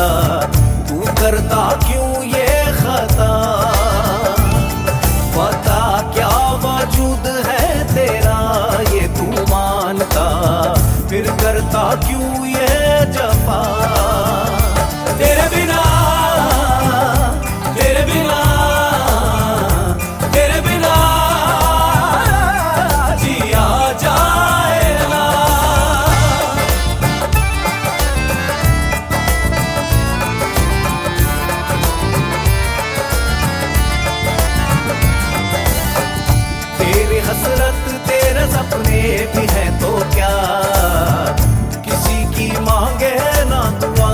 तू करता क्यों ये खता? पता क्या वजूद है तेरा ये तू मानता, फिर करता क्यों ये जफा? तेरे बिना, तेरे बिना, तेरे बिना जिया जाए ना। तेरी हसरत तेरे सपने भी है तो क्या, किसी की मांगे ना दुआ।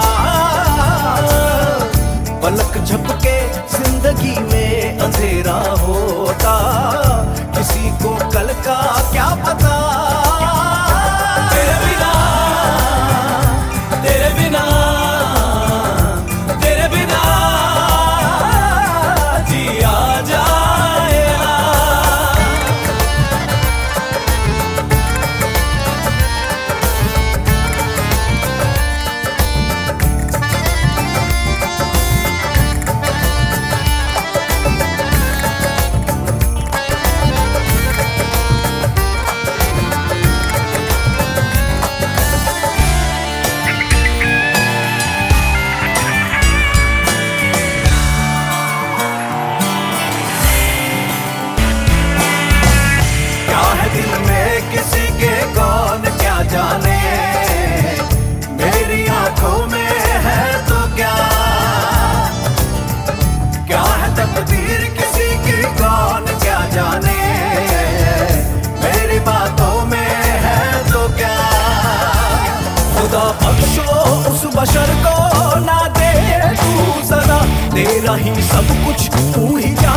पलक झपके जिंदगी में अंधेरा होता, किसी को कल का क्या पता? तेरे बिना, तेरे बिना, तेरे बिना जिया जाए ना। दिल में किसी के कौन क्या जाने, मेरी आंखों में है तो क्या? क्या है तकदीर किसी की कौन क्या जाने, मेरी बातों में है तो क्या? खुदा बख्शो उस बशर को ना दे तू सदा, तेरा ही सब कुछ तू ही